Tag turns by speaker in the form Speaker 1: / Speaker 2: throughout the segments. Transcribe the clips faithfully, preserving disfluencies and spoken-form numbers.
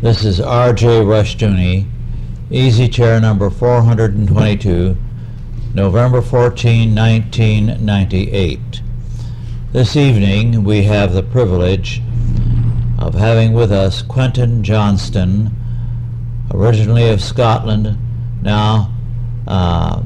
Speaker 1: This is R J Rushdoony, Easy Chair number four hundred twenty-two, November fourteenth, nineteen ninety-eight. This evening we have the privilege of having with us Quentin Johnston, originally of Scotland, now uh,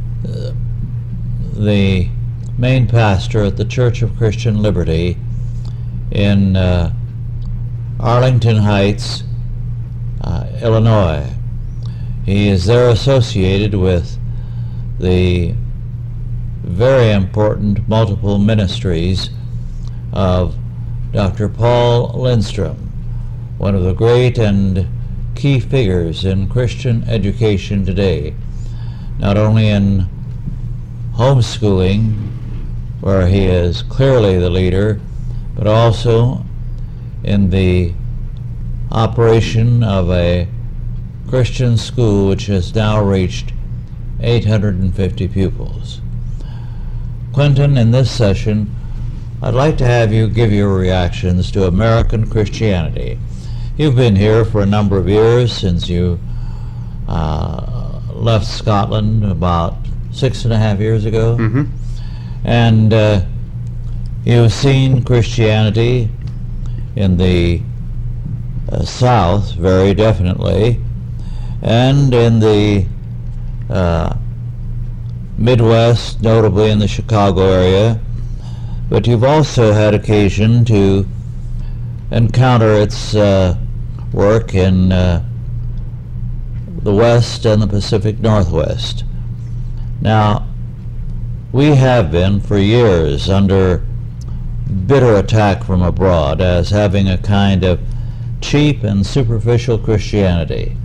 Speaker 1: the main pastor at the Church of Christian Liberty in uh, Arlington Heights, uh, Illinois. He is there associated with the very important multiple ministries of Doctor Paul Lindstrom, one of the great and key figures in Christian education today, not only in homeschooling, where he is clearly the leader, but also in the operation of a Christian school which has now reached eight hundred fifty pupils. Quentin, in this session, I'd like to have you give your reactions to American Christianity. You've been here for a number of years, since you uh, left Scotland about six and a half years ago.
Speaker 2: Mm-hmm.
Speaker 1: And uh, you've seen Christianity in the uh, South, very definitely, and in the uh, Midwest, notably in the Chicago area, but you've also had occasion to encounter its uh, work in uh, the West and the Pacific Northwest. Now, we have been for years under bitter attack from abroad as having a kind of cheap and superficial Christianity,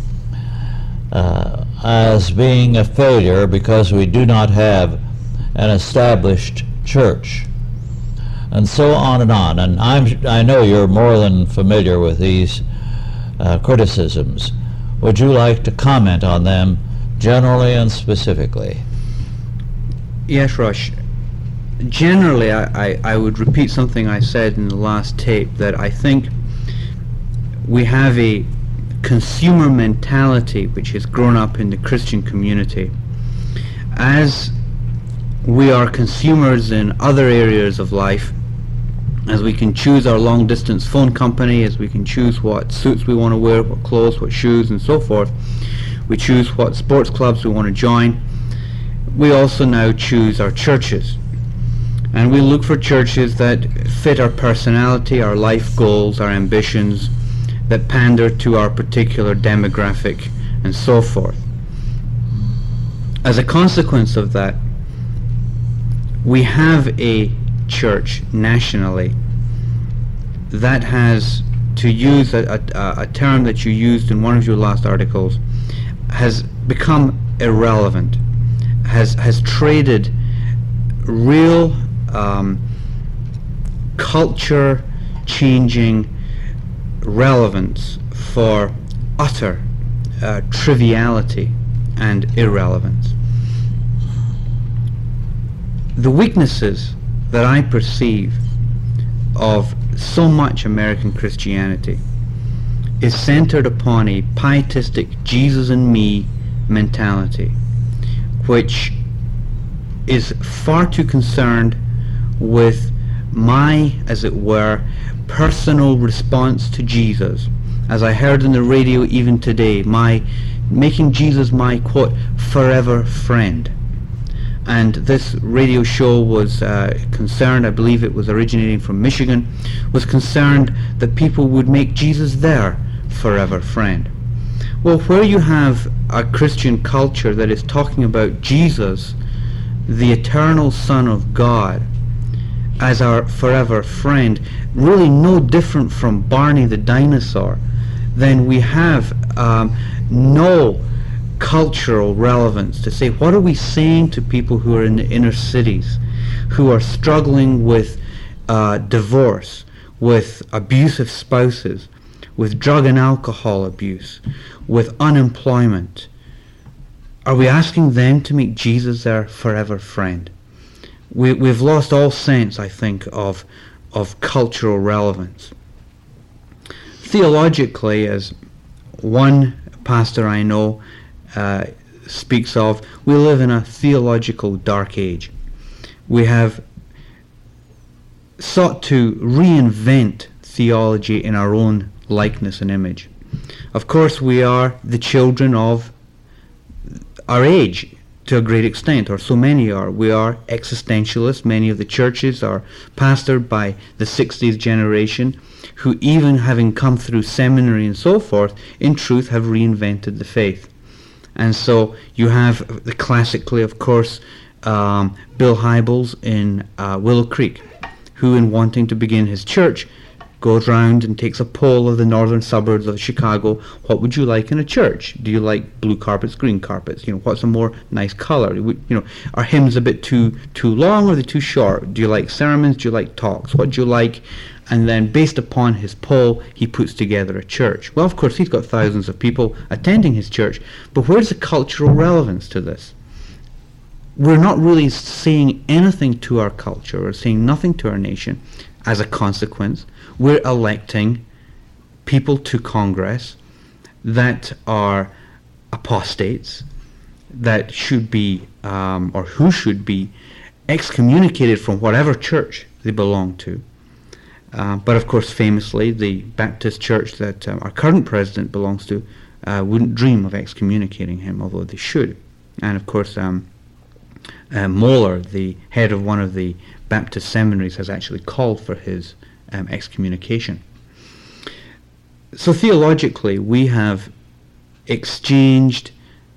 Speaker 1: uh, as being a failure because we do not have an established church, and so on and on. And I'm, I know you're more than familiar with these uh, criticisms. Would you like to comment on them generally and specifically?
Speaker 2: Yes, Rush. Generally, I, I, I would repeat something I said in the last tape, that I think we have a consumer mentality which has grown up in the Christian community. As we are consumers in other areas of life, as we can choose our long-distance phone company, as we can choose what suits we want to wear, what clothes, what shoes, and so forth, we choose what sports clubs we want to join, we also now choose our churches. And we look for churches that fit our personality, our life goals, our ambitions, that pander to our particular demographic, and so forth. As a consequence of that, we have a church nationally that has, to use a, a, a term that you used in one of your last articles, has become irrelevant, has has traded real um, culture-changing relevance for utter uh, triviality and irrelevance. The weaknesses that I perceive of so much American Christianity is centered upon a pietistic Jesus and me mentality, which is far too concerned with my, as it were, personal response to Jesus. As I heard on the radio even today, my making Jesus my, quote, forever friend. And this radio show was uh, concerned, I believe it was originating from Michigan, was concerned that people would make Jesus their forever friend. Well, where you have a Christian culture that is talking about Jesus, the eternal Son of God, as our forever friend, really no different from Barney the dinosaur, then we have um, no cultural relevance to say, what are we saying to people who are in the inner cities, who are struggling with uh, divorce, with abusive spouses, with drug and alcohol abuse, with unemployment? Are we asking them to make Jesus their forever friend? We, we've lost all sense, I think, of, of cultural relevance. theologically, as one pastor I know uh, speaks of, we live in a theological dark age. We have sought to reinvent theology in our own likeness and image. Of course, we are the children of our age to a great extent, or so many are. We are existentialists. Many of the churches are pastored by the sixties generation, who, even having come through seminary and so forth, in truth have reinvented the faith. And so you have, the classically, of course, um, Bill Hybels in uh, Willow Creek, who, in wanting to begin his church, goes round and takes a poll of the northern suburbs of Chicago. What would you like in a church? Do you like blue carpets, green carpets? You know, what's a more nice color? You know, are hymns a bit too too long, or are they too short? Do you like sermons? Do you like talks? What do you like? And then, based upon his poll, he puts together a church. Well, of course, he's got thousands of people attending his church, but where's the cultural relevance to this? We're not really saying anything to our culture, or saying nothing to our nation. As a consequence, we're electing people to Congress that are apostates, that should be, um, or who should be, excommunicated from whatever church they belong to. Uh, but of course, famously, the Baptist church that um, our current president belongs to uh, wouldn't dream of excommunicating him, although they should. And of course, um, uh, Moeller, the head of one of the Baptist seminaries, has actually called for his um, excommunication. So theologically, we have exchanged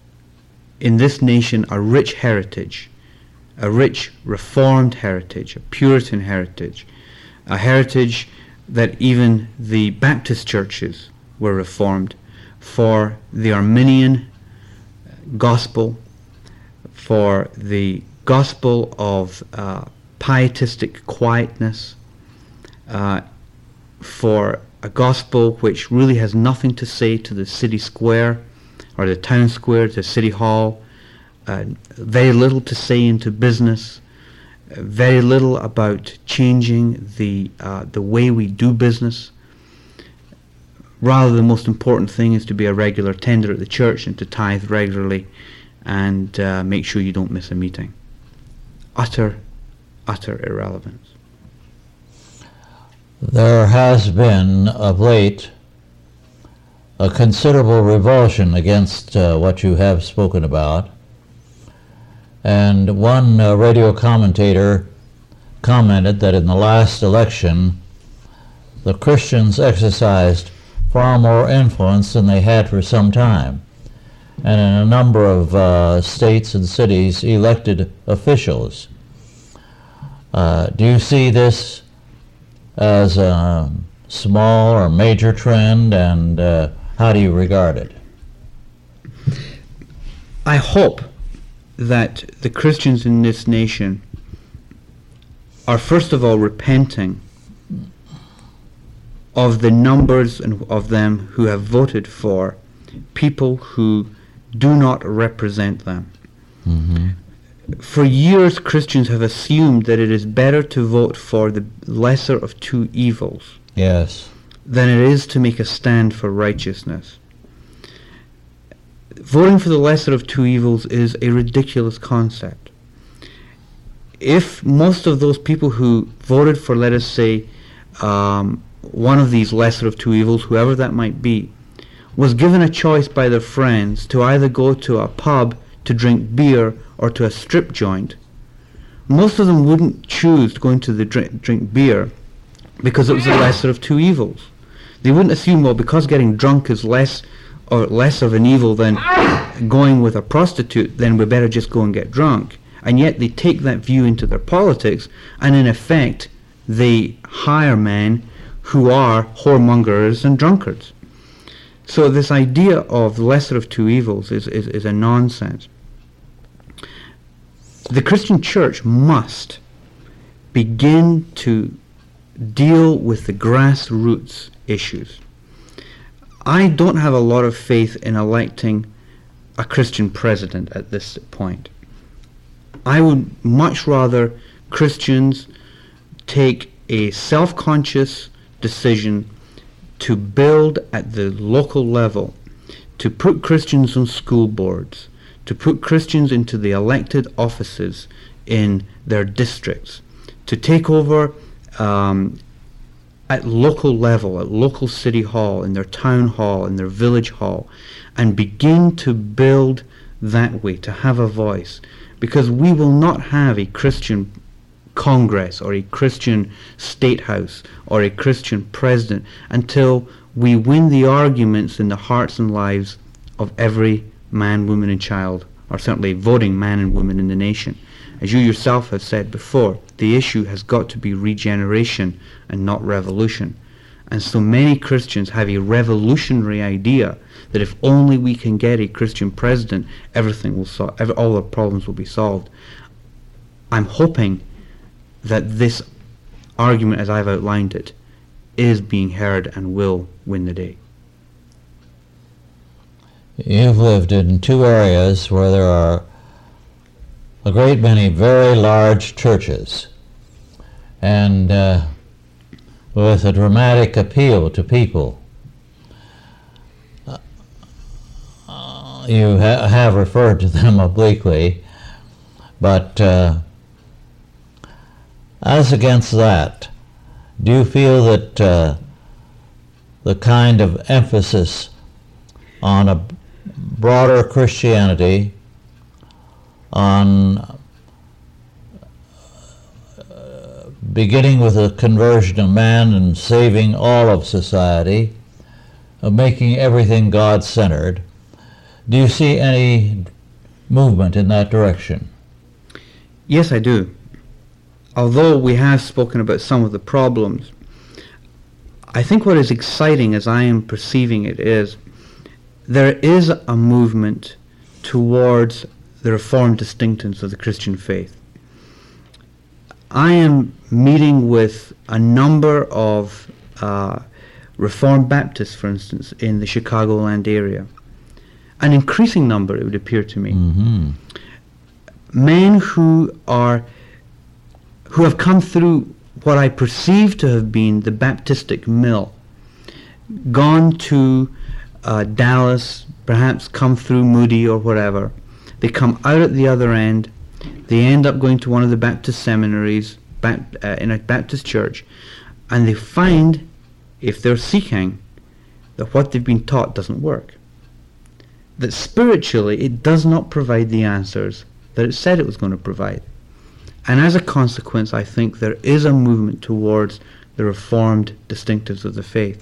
Speaker 2: in this nation a rich heritage, a rich Reformed heritage, a Puritan heritage, a heritage that even the Baptist churches were Reformed, for the Arminian gospel, for the gospel of uh, pietistic quietness, uh, for a gospel which really has nothing to say to the city square or the town square, to City Hall, uh, very little to say into business, uh, very little about changing the uh, the way we do business. Rather, the most important thing is to be a regular tender at the church and to tithe regularly and uh, make sure you don't miss a meeting. Utter, utter irrelevance.
Speaker 1: There has been, of late, a considerable revulsion against uh, what you have spoken about. And one uh, radio commentator commented that in the last election, the Christians exercised far more influence than they had for some time, and in a number of uh, states and cities elected officials. Uh, do you see this as a small or major trend, and uh, how do you regard it?
Speaker 2: I hope that the Christians in this nation are first of all repenting of the numbers of them who have voted for people who do not represent them.
Speaker 1: Mm-hmm.
Speaker 2: For years, Christians have assumed that it is better to vote for the lesser of two evils,
Speaker 1: yes,
Speaker 2: than it is to make a stand for righteousness. Voting for the lesser of two evils is a ridiculous concept. If most of those people who voted for, let us say, um, one of these lesser of two evils, whoever that might be, was given a choice by their friends to either go to a pub to drink beer or to a strip joint, most of them wouldn't choose going to the drink, drink beer because it was the lesser of two evils. They wouldn't assume, well, because getting drunk is less or less of an evil than going with a prostitute, then we better just go and get drunk. And yet they take that view into their politics, and in effect they hire men who are whoremongers and drunkards. So this idea of the lesser of two evils is, is, is a nonsense. The Christian church must begin to deal with the grassroots issues. I don't have a lot of faith in electing a Christian president at this point. I would much rather Christians take a self-conscious decision to build at the local level, to put Christians on school boards, to put Christians into the elected offices in their districts, to take over um, at local level, at local city hall, in their town hall, in their village hall, and begin to build that way, to have a voice. Because we will not have a Christian Congress or a Christian State House or a Christian president until we win the arguments in the hearts and lives of every man, woman and child, or certainly voting man and woman in the nation. As you yourself have said before, the issue has got to be regeneration and not revolution. And so many Christians have a revolutionary idea that if only we can get a Christian president, everything will sol- every, all our problems will be solved. I'm hoping that this argument, as I've outlined it, is being heard and will win the day.
Speaker 1: You've lived in two areas where there are a great many very large churches, and uh, with a dramatic appeal to people. Uh, you ha- have referred to them obliquely, but uh, as against that, do you feel that uh, the kind of emphasis on a broader Christianity, on uh, beginning with the conversion of man and saving all of society, of making everything God-centered, do you see any movement in that direction?
Speaker 2: Yes, I do. Although we have spoken about some of the problems, I think what is exciting as I am perceiving it is there is a movement towards the Reformed distinctives of the Christian faith. I am meeting with a number of uh, Reformed Baptists, for instance, in the Chicagoland area. An increasing number, it would appear to me.
Speaker 1: Mm-hmm.
Speaker 2: Men who are who have come through what I perceive to have been the Baptistic mill, gone to uh, Dallas, perhaps come through Moody or whatever. They come out at the other end. They end up going to one of the Baptist seminaries back, uh, in a Baptist church, and they find, if they're seeking, that what they've been taught doesn't work. That spiritually it does not provide the answers that it said it was going to provide. And as a consequence, I think there is a movement towards the Reformed distinctives of the faith.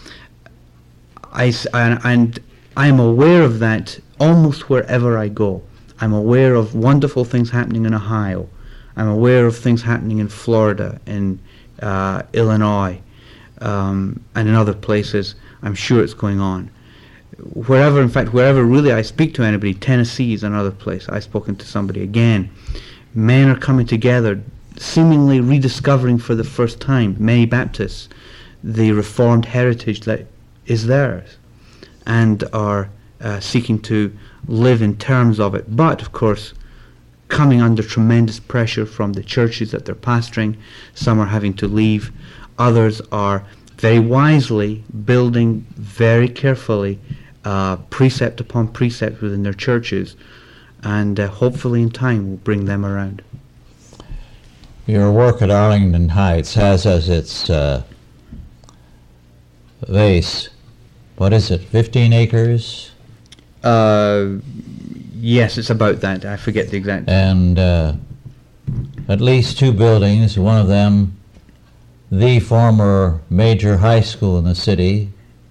Speaker 2: I, and, and I am aware of that almost wherever I go. I'm aware of wonderful things happening in Ohio. I'm aware of things happening in Florida, in uh, Illinois, um, and in other places. I'm sure it's going on. Wherever, in fact, wherever really I speak to anybody, Tennessee is another place. I've spoken to somebody again. Men are coming together, seemingly rediscovering for the first time, many Baptists, the Reformed heritage that is theirs, and are uh, seeking to live in terms of it. But, of course, coming under tremendous pressure from the churches that they're pastoring. Some are having to leave. Others are very wisely building very carefully uh, precept upon precept within their churches, and uh, hopefully in time will bring them around.
Speaker 1: Your work at Arlington Heights has as its uh, base, what is it, fifteen acres?
Speaker 2: Uh, yes, it's about that. I forget the exact.
Speaker 1: And uh, at least two buildings, one of them the former major high school in the city.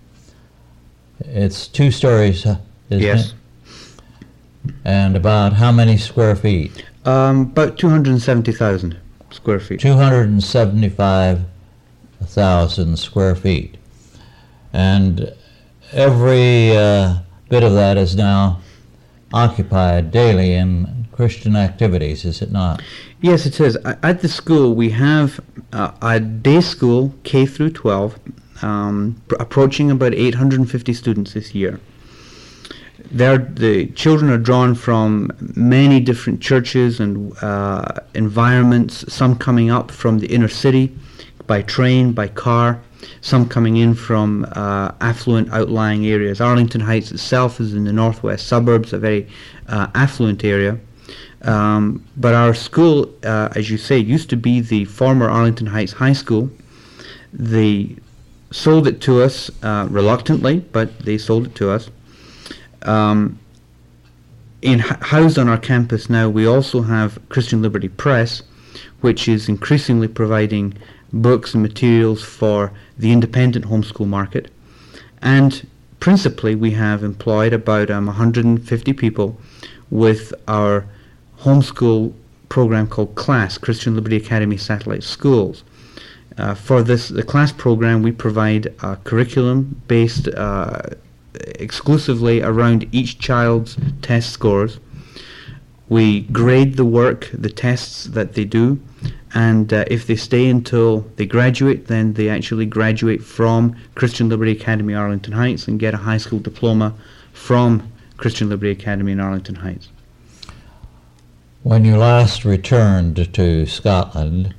Speaker 1: It's two stories, isn't
Speaker 2: yes.
Speaker 1: it? And about how many square feet?
Speaker 2: Um, about two hundred seventy thousand square feet.
Speaker 1: two hundred seventy-five thousand square feet. And every uh, bit of that is now occupied daily in Christian activities, is it not?
Speaker 2: Yes, it is. At the school, we have uh, a day school, K through twelve, um, pr- approaching about eight hundred fifty students this year. There, the children are drawn from many different churches and uh, environments, some coming up from the inner city by train, by car. some coming in from uh, affluent outlying areas. Arlington Heights itself is in the northwest suburbs, a very uh, affluent area. Um, but our school, uh, as you say, used to be the former Arlington Heights High School. They sold it to us uh, reluctantly, but they sold it to us. Um, in housed on our campus now, we also have Christian Liberty Press, which is increasingly providing books and materials for the independent homeschool market. And principally, we have employed about um, one hundred fifty people with our homeschool program called CLASS, Christian Liberty Academy Satellite Schools. Uh, for this, the CLASS program, we provide a curriculum based uh, exclusively around each child's test scores. We grade the work, the tests that they do, and uh, if they stay until they graduate, then they actually graduate from Christian Liberty Academy Arlington Heights and get a high school diploma from Christian Liberty Academy in Arlington Heights.
Speaker 1: When you last returned to Scotland,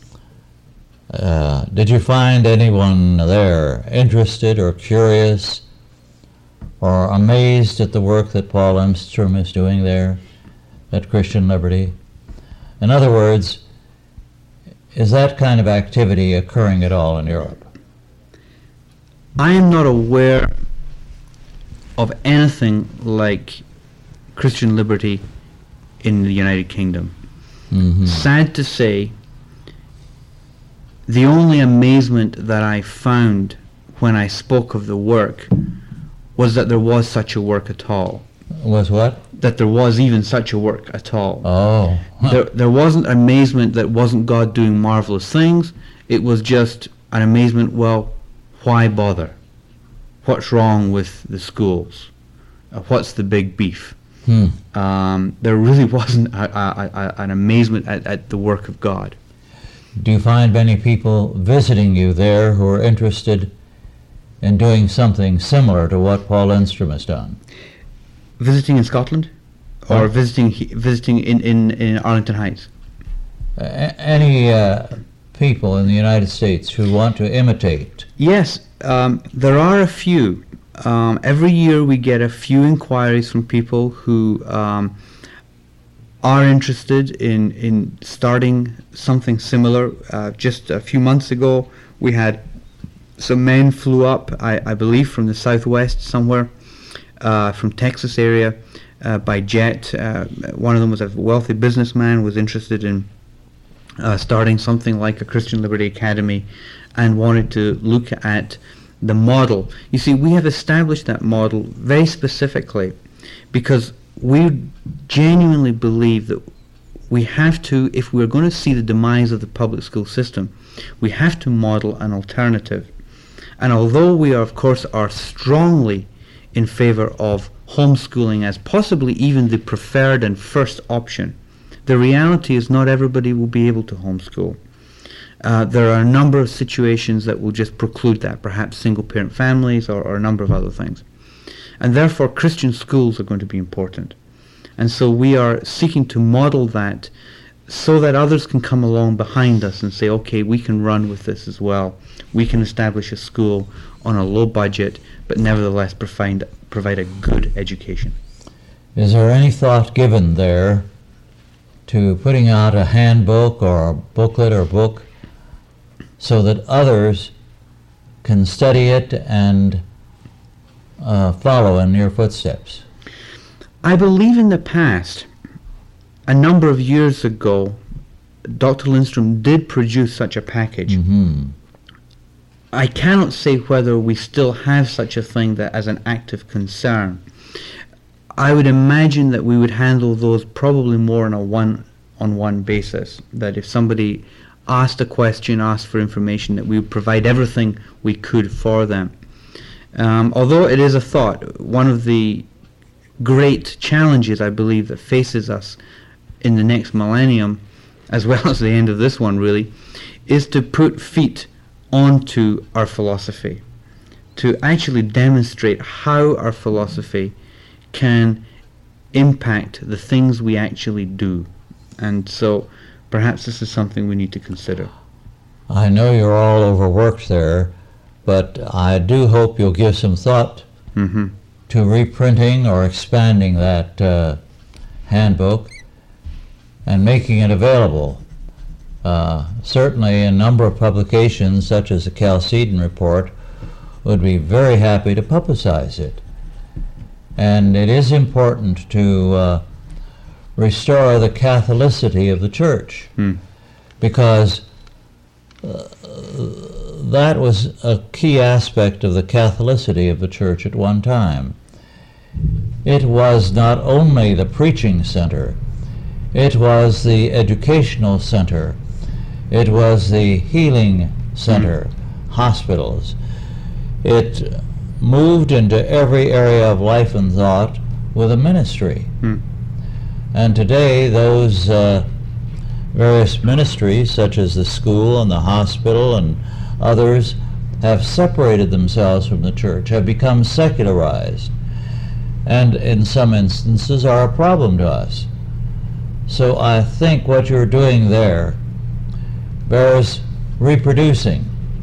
Speaker 1: uh, did you find anyone there interested or curious or amazed at the work that Paul Lindstrom is doing there at Christian Liberty? In other words, is that kind of activity occurring at all in Europe?
Speaker 2: I am not aware of anything like Christian Liberty in the United Kingdom.
Speaker 1: Mm-hmm.
Speaker 2: Sad to say, the only amazement that I found when I spoke of the work was that there was such a work at all.
Speaker 1: Was what?
Speaker 2: That there was even such a work at all.
Speaker 1: Oh. Huh.
Speaker 2: There, there wasn't amazement that wasn't God doing marvelous things. It was just an amazement, well, why bother? What's wrong with the schools? Uh, what's the big beef?
Speaker 1: Hmm.
Speaker 2: Um, there really wasn't a, a, a, an amazement at, at the work of God.
Speaker 1: Do you find many people visiting you there who are interested in doing something similar to what Paul Lindstrom has done?
Speaker 2: Visiting in Scotland? Or
Speaker 1: What?
Speaker 2: visiting he, visiting in, in, in Arlington Heights?
Speaker 1: Uh, any uh, people in the United States who want to imitate?
Speaker 2: Yes, um, there are a few. Um, every year we get a few inquiries from people who um, are interested in, in starting something similar. Uh, just a few months ago we had some men flew up, I, I believe from the southwest somewhere, uh, from Texas area, uh, by jet. Uh, one of them was a wealthy businessman, was interested in uh, starting something like a Christian Liberty Academy and wanted to look at the model. You see, we have established that model very specifically because we genuinely believe that we have to, if we're going to see the demise of the public school system, we have to model an alternative. And although we are, of course, are strongly in favor of homeschooling as possibly even the preferred and first option, the reality is not everybody will be able to homeschool. Uh, there are a number of situations that will just preclude that, perhaps single-parent families or, or a number of other things. And therefore, Christian schools are going to be important. And so we are seeking to model that so that others can come along behind us and say, okay, we can run with this as well. We can establish a school on a low budget, but nevertheless provide, provide a good education.
Speaker 1: Is there any thought given there to putting out a handbook or a booklet or book so that others can study it and uh, follow in your footsteps?
Speaker 2: I believe in the past, a number of years ago, Doctor Lindstrom did produce such a package.
Speaker 1: Mm-hmm.
Speaker 2: I cannot say whether we still have such a thing that as an active concern. I would imagine that we would handle those probably more on a one-on-one basis, that if somebody asked a question, asked for information, that we would provide everything we could for them. Um, although it is a thought, one of the great challenges I believe that faces us in the next millennium, as well as the end of this one really, is to put feet onto our philosophy, to actually demonstrate how our philosophy can impact the things we actually do. And so perhaps this is something we need to consider.
Speaker 1: I know you're all overworked there, but I do hope you'll give some thought
Speaker 2: Mm-hmm.
Speaker 1: to reprinting or expanding that uh, handbook and making it available. Uh, certainly a number of publications, such as the Chalcedon Report, would be very happy to publicize it. And it is important to uh, restore the Catholicity of the Church,
Speaker 2: Mm.
Speaker 1: because uh, that was a key aspect of the Catholicity of the Church at one time. It was not only the preaching center, it was the educational center, it was the healing center, mm. hospitals. It moved into every area of life and thought with a ministry.
Speaker 2: Mm.
Speaker 1: And today those uh, various ministries, such as the school and the hospital and others, have separated themselves from the church, have become secularized, and in some instances are a problem to us. So I think what you're doing there bears reproducing,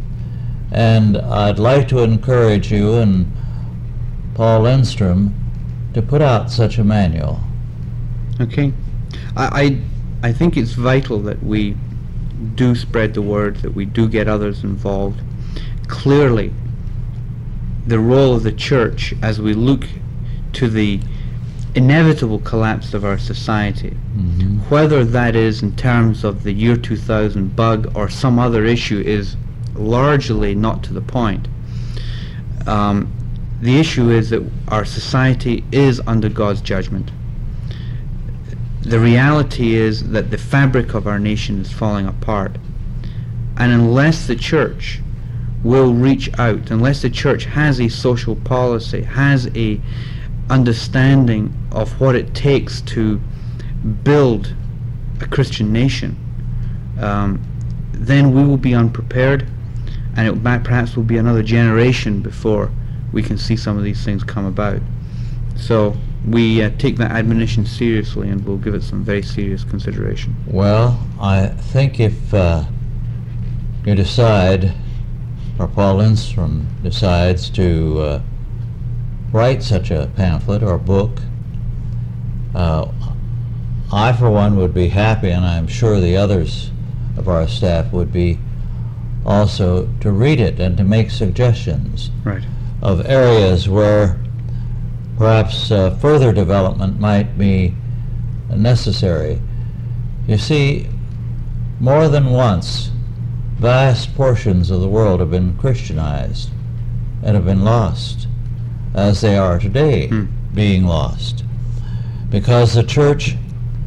Speaker 1: and I'd like to encourage you and Paul Lindstrom to put out such a manual.
Speaker 2: Okay. I, I, I think it's vital that we do spread the word, that we do get others involved. Clearly, the role of the church as we look to the inevitable collapse of our society,
Speaker 1: Mm-hmm.
Speaker 2: whether that is in terms of the year two thousand bug or some other issue, is largely not to the point. Um, the issue is that our society is under God's judgment. The reality is that the fabric of our nation is falling apart. And unless the church will reach out, unless the church has a social policy, has a understanding of what it takes to build a Christian nation, um, then we will be unprepared, and it might, perhaps will be another generation before we can see some of these things come about. So we uh, take that admonition seriously, and we'll give it some very serious consideration.
Speaker 1: Well, I think if uh, you decide, or Paul Lindstrom decides to uh, write such a pamphlet or book, uh, I for one would be happy, and I'm sure the others of our staff would be also, to read it and to make suggestions
Speaker 2: Right.
Speaker 1: of areas where perhaps uh, further development might be necessary. You see, more than once, vast portions of the world have been Christianized and have been lost, as they are today
Speaker 2: Hmm.
Speaker 1: being lost, because the church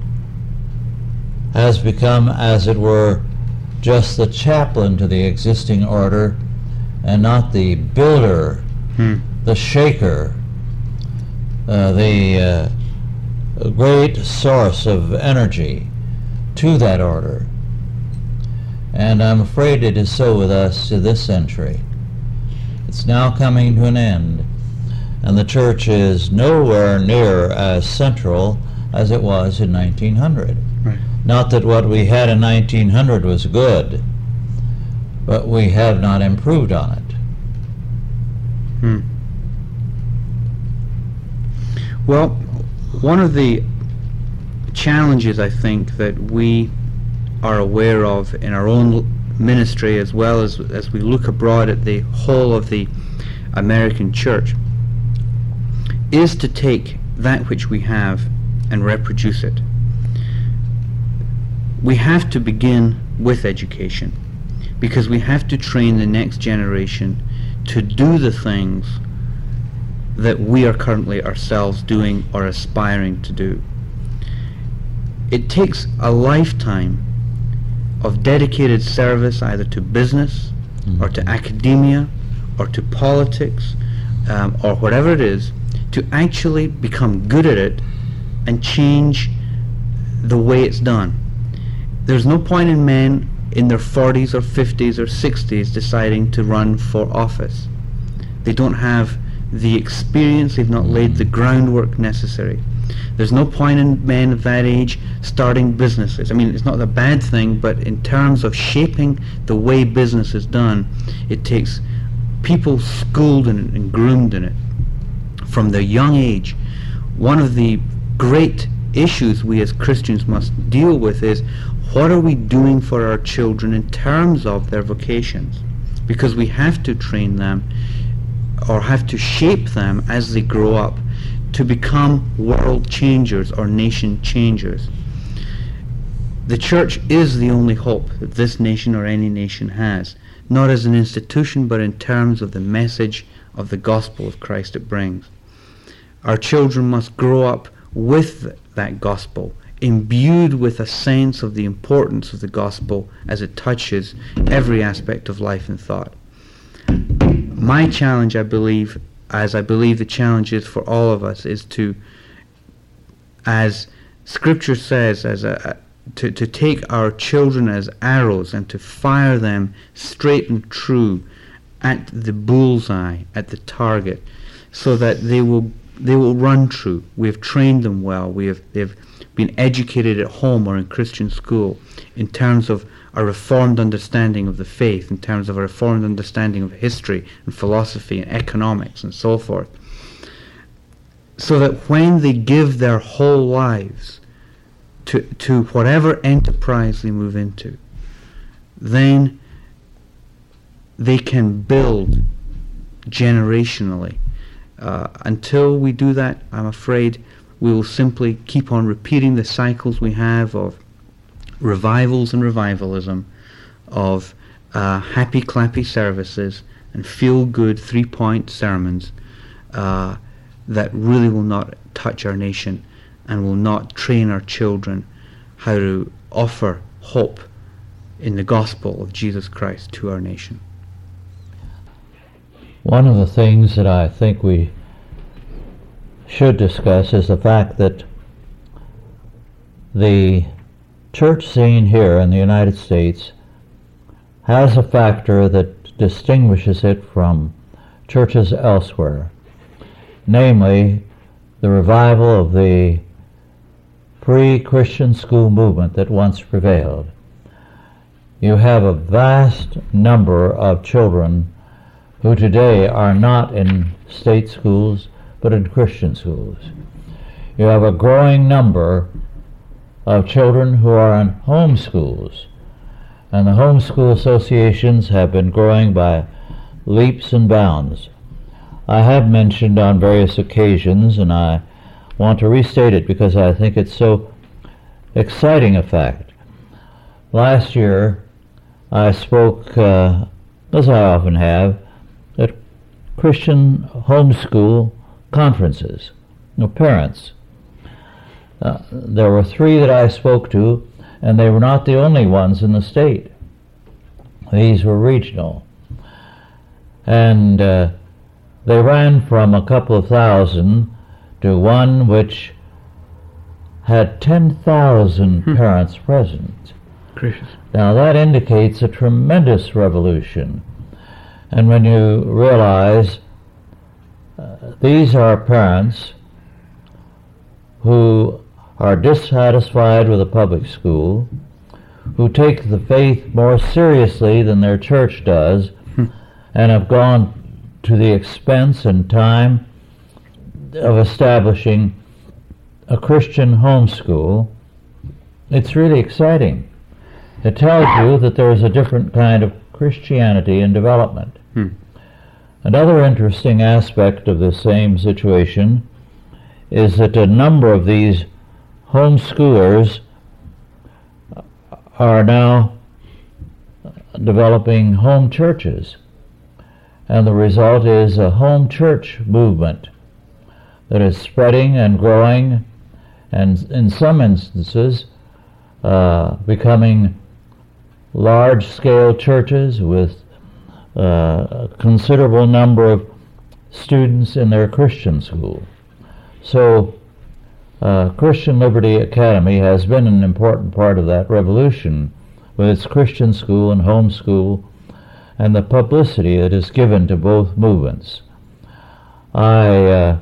Speaker 1: has become, as it were, just the chaplain to the existing order, and not the builder,
Speaker 2: Hmm.
Speaker 1: the shaker, uh, the uh, great source of energy to that order. And I'm afraid it is so with us in this century. It's now coming to an end, and the church is nowhere near as central as it was in nineteen hundred.
Speaker 2: Right.
Speaker 1: Not that what we had in nineteen hundred was good, but we have not improved on it.
Speaker 2: Hmm. Well, one of the challenges I think that we are aware of in our own ministry, as well as as we look abroad at the whole of the American church, is to take that which we have and reproduce it. We have to begin with education, because we have to train the next generation to do the things that we are currently ourselves doing or aspiring to do. It takes a lifetime of dedicated service, either to business
Speaker 1: Mm-hmm.
Speaker 2: or to academia or to politics, um, or whatever it is, to actually become good at it and change the way it's done. There's no point in men in their forties or fifties or sixties deciding to run for office. They don't have the experience, they've not laid the groundwork necessary. There's no point in men of that age starting businesses. I mean, it's not a bad thing, but in terms of shaping the way business is done, it takes people schooled in it and groomed in it from their young age. One of the great issues we as Christians must deal with is, what are we doing for our children in terms of their vocations? Because we have to train them, or have to shape them as they grow up, to become world changers or nation changers. The church is the only hope that this nation or any nation has, not as an institution, but in terms of the message of the gospel of Christ it brings. Our children must grow up with that gospel, imbued with a sense of the importance of the gospel as it touches every aspect of life and thought. My challenge, I believe, as I believe the challenge is for all of us, is to, as Scripture says, as a, to, to take our children as arrows and to fire them straight and true at the bullseye, at the target, so that they will they will run true. We have trained them well. We have they've been educated at home or in Christian school in terms of a reformed understanding of the faith, in terms of a reformed understanding of history and philosophy and economics and so forth, so that when they give their whole lives to to whatever enterprise they move into, then they can build generationally. Uh, until we do that, I'm afraid we will simply keep on repeating the cycles we have of revivals and revivalism, of uh, happy clappy services and feel-good three-point sermons uh, that really will not touch our nation and will not train our children how to offer hope in the gospel of Jesus Christ to our nation.
Speaker 1: One of the things that I think we should discuss is the fact that the church scene here in the United States has a factor that distinguishes it from churches elsewhere, namely the revival of the pre-Christian school movement that once prevailed. You have a vast number of children who today are not in state schools but in Christian schools. You have a growing number of children who are in home schools, and the homeschool associations have been growing by leaps and bounds. I have mentioned on various occasions, and I want to restate it because I think it's so exciting a fact. Last year I spoke, uh, as I often have, at Christian homeschool conferences of parents. Uh, there were three that I spoke to, and they were not the only ones in the state. These were regional. And uh, they ran from a couple of thousand to one which had ten thousand hmm. parents present.
Speaker 2: Gracious.
Speaker 1: Now that indicates a tremendous revolution. And when you realize uh, these are parents who are dissatisfied with a public school, who take the faith more seriously than their church does, hmm. and have gone to the expense and time of establishing a Christian homeschool, it's really exciting. It tells you that there is a different kind of Christianity in development. Hmm. Another interesting aspect of the same situation is that a number of these homeschoolers are now developing home churches, and the result is a home church movement that is spreading and growing, and in some instances uh, becoming large-scale churches with uh, a considerable number of students in their Christian school. So uh, Christian Liberty Academy has been an important part of that revolution with its Christian school and home school and the publicity it is given to both movements. I uh,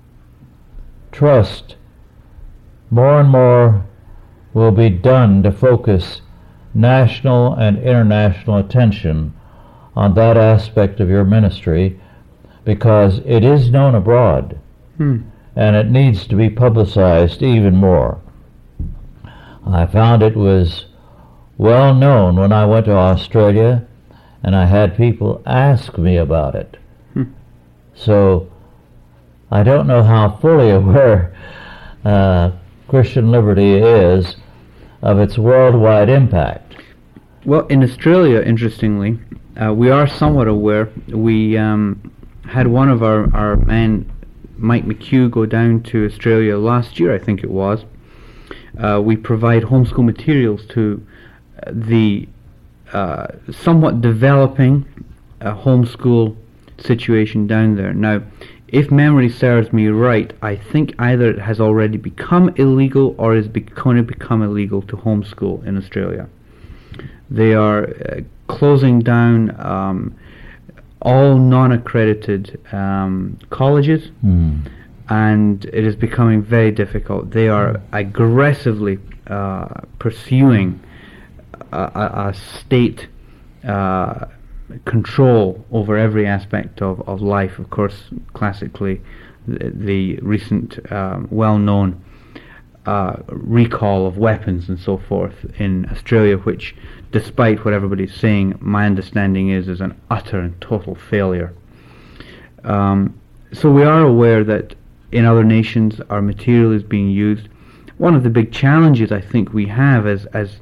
Speaker 1: trust more and more will be done to focus national and international attention on that aspect of your ministry, because it is known abroad,
Speaker 2: Hmm.
Speaker 1: and it needs to be publicized even more. I found it was well known when I went to Australia, and I had people ask me about it.
Speaker 2: Hmm.
Speaker 1: So I don't know how fully aware uh, Christian Liberty is of its worldwide impact.
Speaker 2: Well, in Australia, interestingly, uh, we are somewhat aware. We um, had one of our, our men, Mike McHugh, go down to Australia last year, I think it was. Uh, we provide homeschool materials to uh, the uh, somewhat developing uh, homeschool situation down there. Now, if memory serves me right, I think either it has already become illegal or is be- going to become illegal to homeschool in Australia. They are uh, closing down um, all non-accredited um, colleges,
Speaker 1: Mm.
Speaker 2: and it is becoming very difficult. They are aggressively uh, pursuing a, a, a state uh, control over every aspect of, of life. Of course, classically, the, the recent um, well-known uh, recall of weapons and so forth in Australia, which, despite what everybody's saying, my understanding is is an utter and total failure. Um, so we are aware that in other nations our material is being used. One of the big challenges I think we have, as as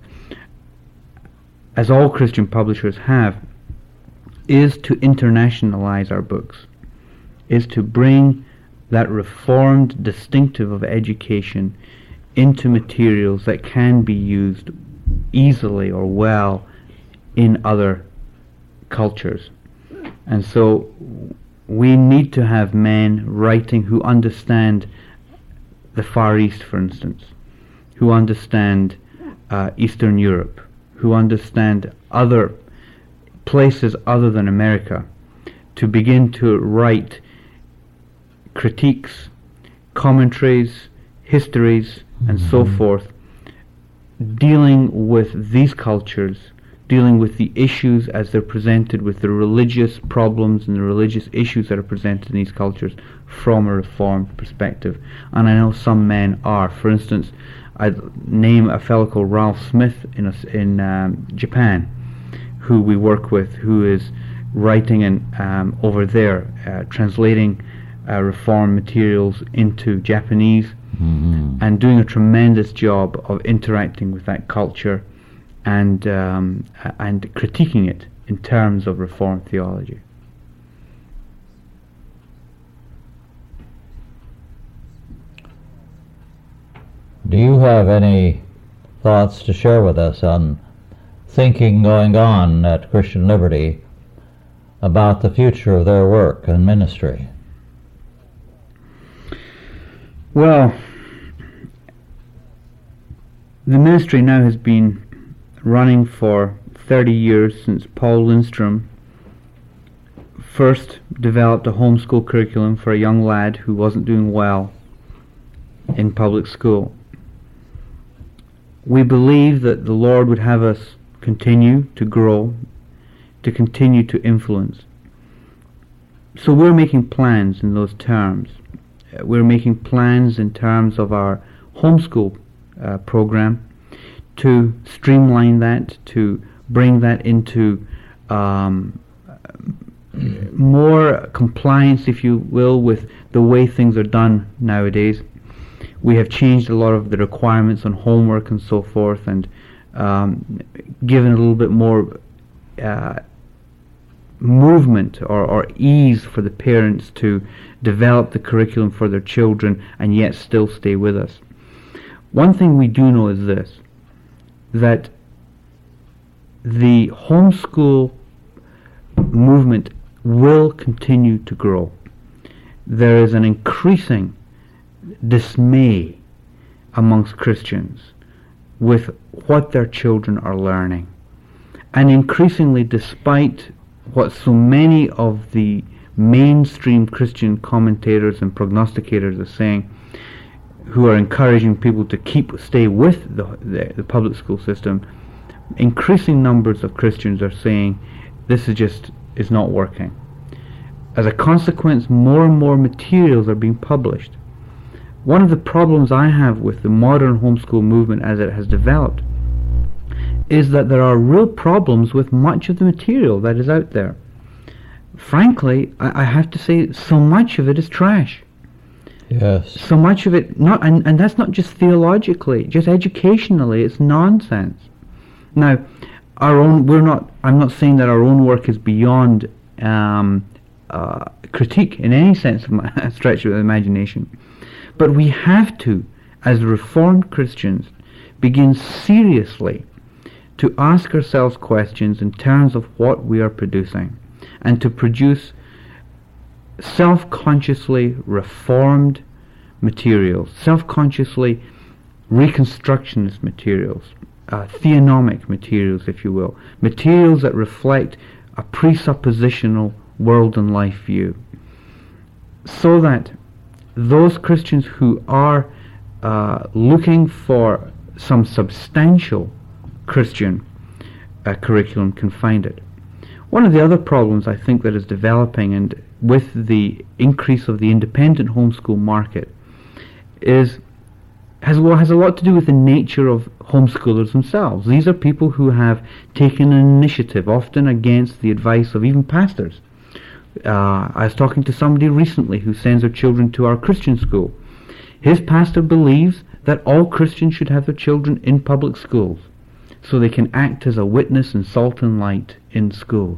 Speaker 2: as all Christian publishers have, is to internationalize our books, is to bring that reformed distinctive of education into materials that can be used easily or well in other cultures. And so we need to have men writing who understand the Far East, for instance, who understand uh, Eastern Europe, who understand other places other than America, to begin to write critiques, commentaries, histories, and so forth, dealing with these cultures, dealing with the issues as they're presented, with the religious problems and the religious issues that are presented in these cultures from a Reformed perspective. And I know some men are. For instance, I'd name a fellow called Ralph Smith in, a, in um, Japan, who we work with, who is writing and um, over there, uh, translating uh, Reformed materials into Japanese, mm-hmm. and doing a tremendous job of interacting with that culture and um, and critiquing it in terms of Reformed theology.
Speaker 1: Do you have any thoughts to share with us on thinking going on at Christian Liberty about the future of their work and ministry?
Speaker 2: Well, the ministry now has been running for thirty years, since Paul Lindstrom first developed a homeschool curriculum for a young lad who wasn't doing well in public school. We believe that the Lord would have us continue to grow, to continue to influence. So we're making plans in those terms. Uh, we're making plans in terms of our homeschool uh, program to streamline that, to bring that into um, more compliance, if you will, with the way things are done nowadays. We have changed a lot of the requirements on homework and so forth, and um, given a little bit more uh, movement or, or ease for the parents to develop the curriculum for their children and yet still stay with us. One thing we do know is this, that the homeschool movement will continue to grow. There is an increasing dismay amongst Christians with what their children are learning. And increasingly, despite what so many of the mainstream Christian commentators and prognosticators are saying, who are encouraging people to keep stay with the, the, the public school system, increasing numbers of Christians are saying this is just is not working. As a consequence, more and more materials are being published. One of the problems I have with the modern homeschool movement as it has developed is that there are real problems with much of the material that is out there. Frankly, I, I have to say, so much of it is trash.
Speaker 1: Yes.
Speaker 2: So much of it, not, and, and that's not just theologically, just educationally, it's nonsense. Now, our own, we're not, I'm not saying that our own work is beyond um, uh, critique in any sense of my stretch of the imagination. But we have to, as Reformed Christians, begin seriously to ask ourselves questions in terms of what we are producing, and to produce self-consciously reformed materials, self-consciously reconstructionist materials, uh, theonomic materials, if you will, materials that reflect a presuppositional world and life view, so that those Christians who are uh, looking for some substantial Christian uh, curriculum can find it. One of the other problems I think that is developing, and with the increase of the independent homeschool market, is has well has a lot to do with the nature of homeschoolers themselves. These are people who have taken an initiative, often against the advice of even pastors. Uh, I was talking to somebody recently who sends their children to our Christian school. His pastor believes that all Christians should have their children in public schools, so they can act as a witness and salt and light in schools.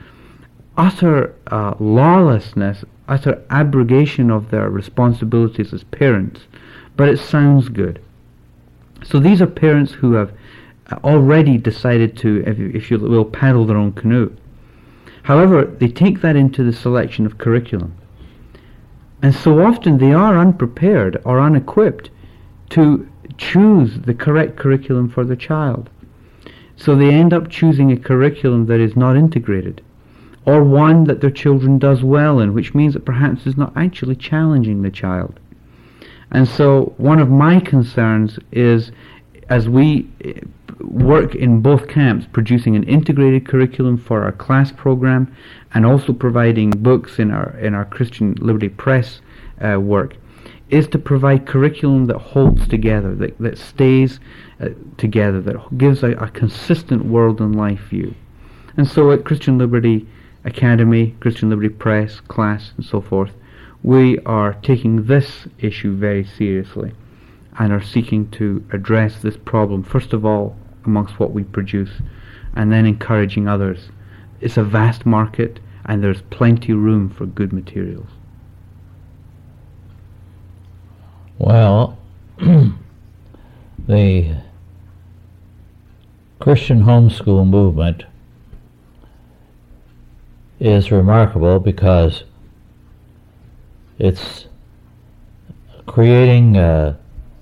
Speaker 2: Utter uh, lawlessness, utter abrogation of their responsibilities as parents, but it sounds good. So these are parents who have already decided to, if you, if you will, paddle their own canoe. However, they take that into the selection of curriculum. And so often they are unprepared or unequipped to choose the correct curriculum for their child. So they end up choosing a curriculum that is not integrated, or one that their children does well in, which means that perhaps is not actually challenging the child. And so one of my concerns is, as we work in both camps, producing an integrated curriculum for our class program, and also providing books in our in our Christian Liberty Press uh, work, is to provide curriculum that holds together, that, that stays uh, together, that gives a, a consistent world and life view. And so at Christian Liberty Academy, Christian Liberty Press, class, and so forth, we are taking this issue very seriously and are seeking to address this problem, first of all, amongst what we produce, and then encouraging others. It's a vast market, and there's plenty of room for good materials.
Speaker 1: Well, the Christian homeschool movement is remarkable because it's creating a,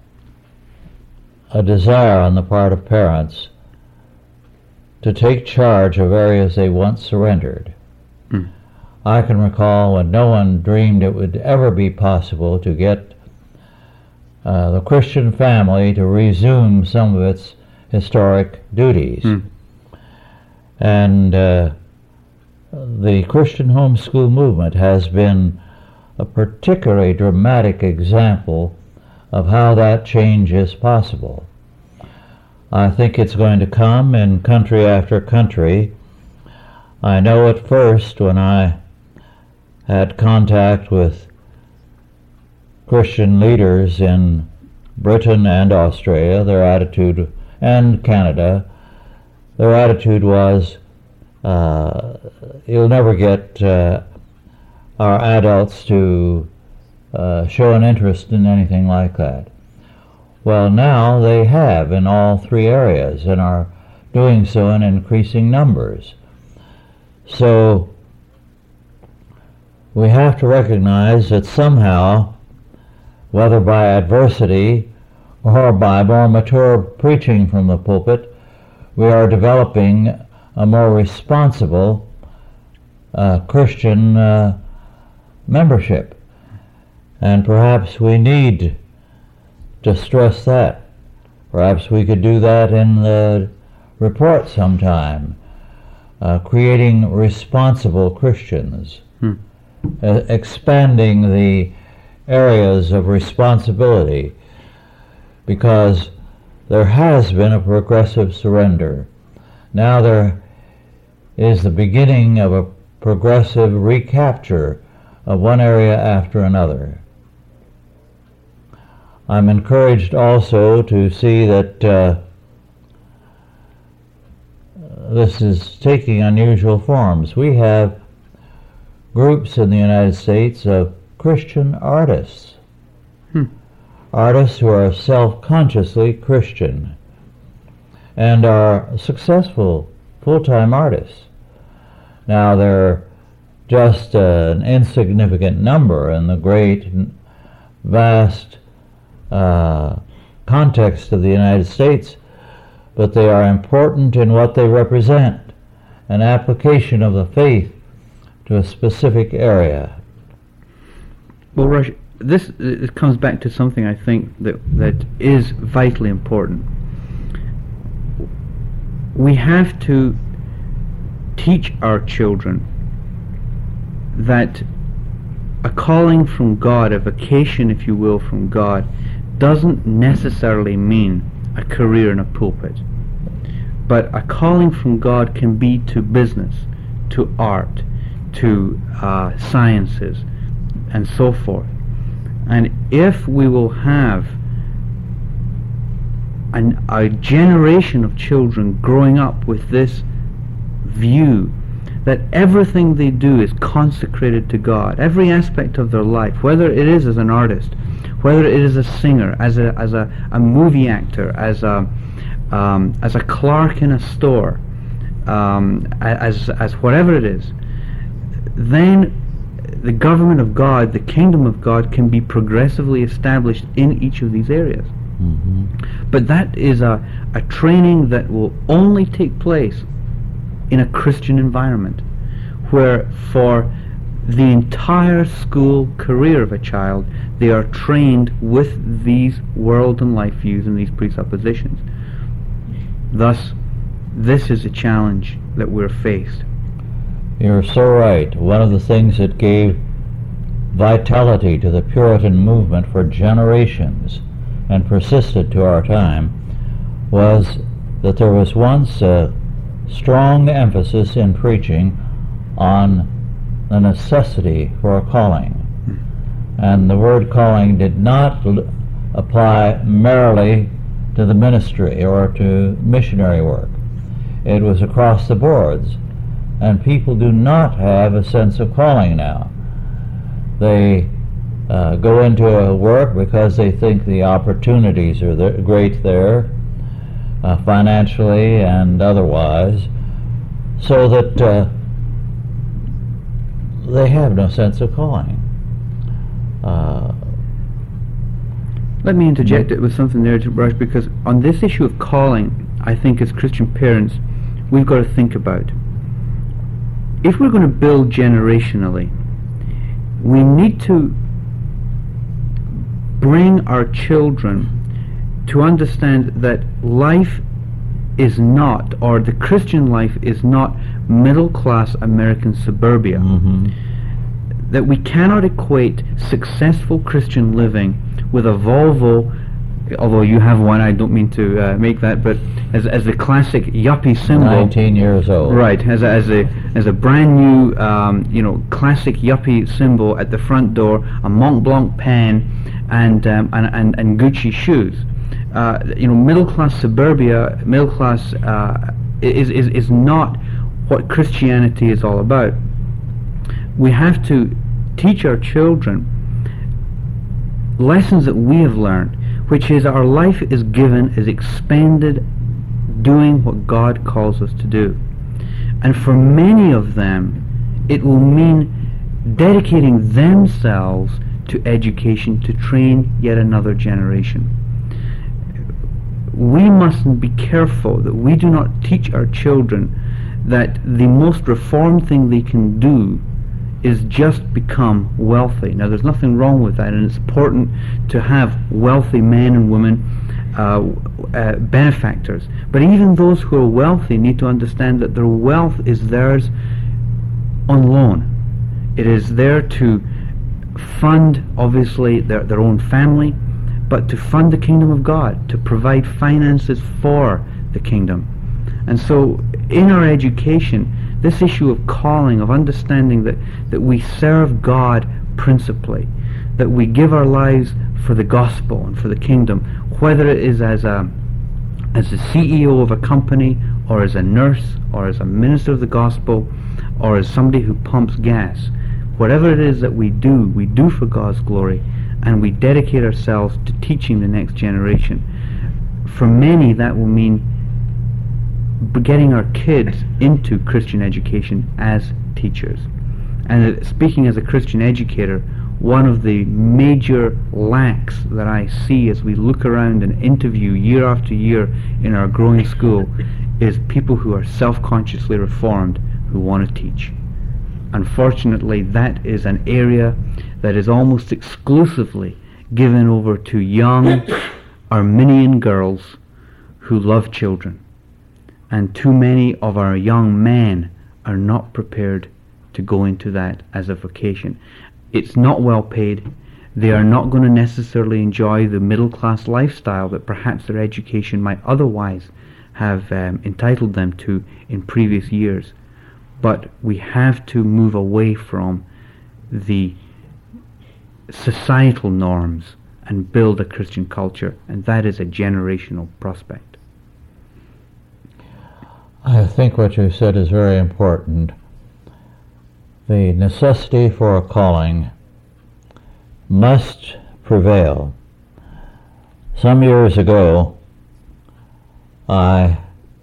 Speaker 1: a desire on the part of parents to take charge of areas they once surrendered. Mm. I can recall when no one dreamed it would ever be possible to get uh, the Christian family to resume some of its historic duties. Mm. And uh, the Christian homeschool movement has been a particularly dramatic example of how that change is possible. I think it's going to come in country after country. I know at first, when I had contact with Christian leaders in Britain and Australia, their attitude, and Canada, their attitude was, uh, you'll never get uh, our adults to uh, show an interest in anything like that. Well, now they have in all three areas and are doing so in increasing numbers. So we have to recognize that somehow, whether by adversity or by more mature preaching from the pulpit, we are developing a more responsible uh, Christian uh, membership. And perhaps we need to stress that. Perhaps we could do that in the report sometime. uh, creating responsible Christians,
Speaker 2: Hmm.
Speaker 1: uh, expanding the areas of responsibility, because there has been a progressive surrender. Now there is the beginning of a progressive recapture of one area after another. I'm encouraged also to see that uh, this is taking unusual forms. We have groups in the United States of Christian artists,
Speaker 2: Hmm.
Speaker 1: artists who are self-consciously Christian and are successful full-time artists. Now they're just uh, an insignificant number in the great, vast uh, context of the United States, but they are important in what they represent, an application of the faith to a specific area.
Speaker 2: Well, Rush, this it comes back to something I think that that is vitally important. We have to teach our children that a calling from God, a vocation, if you will, from God, doesn't necessarily mean a career in a pulpit. But a calling from God can be to business, to art, to uh, sciences, and so forth. And if we will have an, a generation of children growing up with this view that everything they do is consecrated to God, every aspect of their life, whether it is as an artist, whether it is a singer, as a as a, a movie actor, as a um, as a clerk in a store, um, as as whatever it is, then the government of God, the kingdom of God, can be progressively established in each of these areas.
Speaker 1: Mm-hmm.
Speaker 2: But that is a, a training that will only take place in a Christian environment, where for the entire school career of a child, they are trained with these world and life views and these presuppositions. Thus, this is a challenge that we're faced.
Speaker 1: You're so right. One of the things that gave vitality to the Puritan movement for generations and persisted to our time was that there was once a strong emphasis in preaching on the necessity for a calling. And the word calling did not l- apply merely to the ministry or to missionary work. It was across the boards. And people do not have a sense of calling now. They uh, go into a work because they think the opportunities are there, great there, uh, financially and otherwise, so that uh, they have no sense of calling. Uh,
Speaker 2: Let me interject it with something there, Rush, because on this issue of calling, I think as Christian parents, we've got to think about. If we're going to build generationally, we need to bring our children to understand that life is not, or the Christian life is not, middle-class American suburbia.
Speaker 1: mm-hmm.
Speaker 2: That we cannot equate successful Christian living with a Volvo, although you have one, I don't mean to uh, make that, but as as the classic yuppie symbol.
Speaker 1: nineteen years old.
Speaker 2: Right, as a, as a as a brand new, um, you know, classic yuppie symbol at the front door, a Mont Blanc pen, and um, and, and and Gucci shoes. Uh, you know, middle class suburbia, middle class uh, is is is not what Christianity is all about. We have to teach our children lessons that we have learned, which is our life is given, is expended doing what God calls us to do. And for many of them, it will mean dedicating themselves to education to train yet another generation. We mustn't be careful that we do not teach our children that the most reformed thing they can do is just become wealthy. Now, there's nothing wrong with that, and it's important to have wealthy men and women uh, uh, benefactors. But even those who are wealthy need to understand that their wealth is theirs on loan. It is there to fund, obviously, their, their own family, but to fund the kingdom of God, to provide finances for the kingdom. And so in our education, this issue of calling, of understanding that, that we serve God principally, that we give our lives for the gospel and for the kingdom, whether it is as a as the C E O of a company, or as a nurse, or as a minister of the gospel, or as somebody who pumps gas. Whatever it is that we do, we do for God's glory, and we dedicate ourselves to teaching the next generation. For many, that will mean getting our kids into Christian education as teachers. And uh, speaking as a Christian educator, one of the major lacks that I see as we look around and interview year after year in our growing school is people who are self-consciously reformed who want to teach. Unfortunately, that is an area that is almost exclusively given over to young Arminian girls who love children. And too many of our young men are not prepared to go into that as a vocation. It's not well paid. They are not going to necessarily enjoy the middle-class lifestyle that perhaps their education might otherwise have um, entitled them to in previous years. But we have to move away from the societal norms and build a Christian culture, and that is a generational prospect.
Speaker 1: I think what you said is very important. The necessity for a calling must prevail. Some years ago, I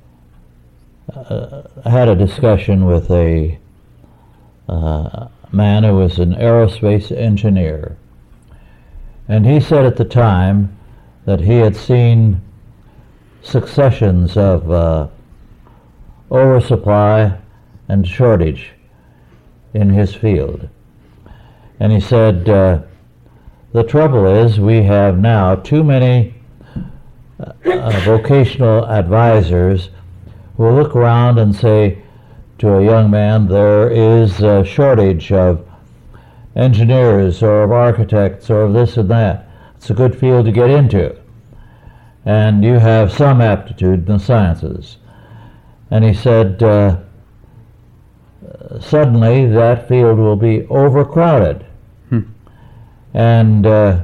Speaker 1: uh, had a discussion with a uh, man who was an aerospace engineer, and he said at the time that he had seen successions of uh, oversupply and shortage in his field. And he said, uh, the trouble is we have now too many uh, uh, vocational advisors who will look around and say to a young man, there is a shortage of engineers or of architects or of this and that. It's a good field to get into. And you have some aptitude in the sciences. And he said, uh, suddenly that field will be overcrowded. Hmm. And uh,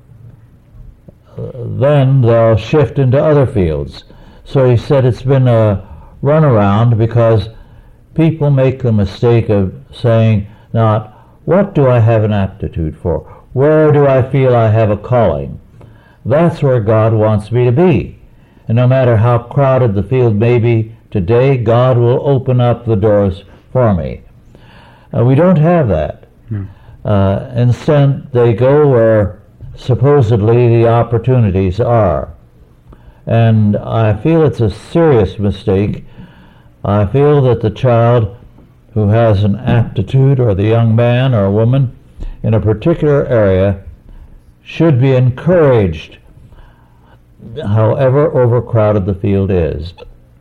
Speaker 1: then they'll shift into other fields. So he said it's been a runaround because people make the mistake of saying, not, what do I have an aptitude for? Where do I feel I have a calling? That's where God wants me to be. And no matter how crowded the field may be today, God will open up the doors for me. Uh, we don't have that. Hmm. Uh, instead, they go where supposedly the opportunities are. And I feel it's a serious mistake. I feel that the child who has an aptitude, or the young man or woman in a particular area, should be encouraged, however overcrowded the field is,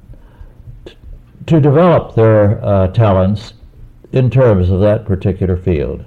Speaker 1: to develop their uh, talents in terms of that particular field.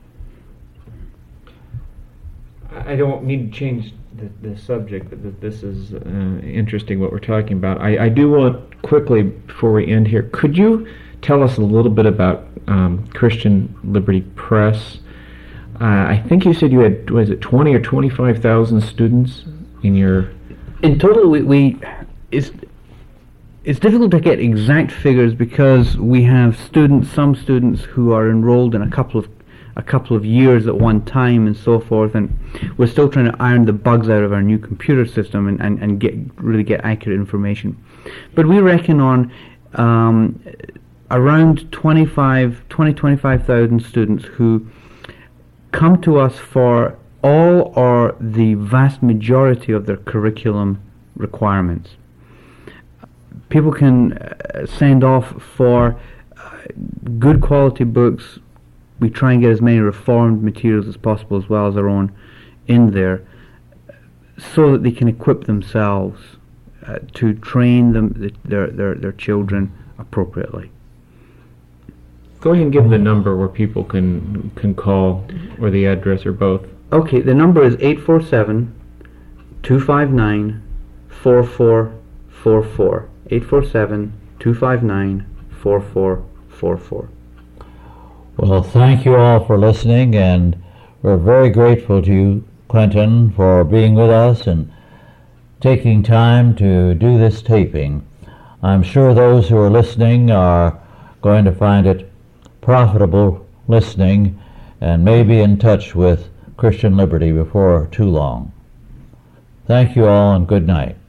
Speaker 3: I don't need to change the, the subject, but this is uh, interesting what we're talking about. I, I do want quickly, before we end here, could you tell us a little bit about um, Christian Liberty Press? Uh, I think you said you had, was it twenty or twenty-five thousand students in your...
Speaker 2: In total, we, we it's, it's difficult to get exact figures because we have students, some students who are enrolled in a couple of a couple of years at one time and so forth, and we're still trying to iron the bugs out of our new computer system and, and, and get really get accurate information. But we reckon on um, around twenty-five, twenty, twenty-five thousand students who come to us for all or the vast majority of their curriculum requirements. People can uh, send off for uh, good quality books. We try and get as many reformed materials as possible, as well as our own, in there. so that they can equip themselves uh, to train them, their, their, their children appropriately.
Speaker 3: Go ahead and give the number where people can can call, or the address, or both.
Speaker 2: Okay, the number is eight four seven, two five nine, four four four four. eight four seven, two five nine, four four four four.
Speaker 1: Well, thank you all for listening, and we're very grateful to you, Quentin, for being with us and taking time to do this taping. I'm sure those who are listening are going to find it profitable listening and may be in touch with Christian Liberty before too long. Thank you all, and good night.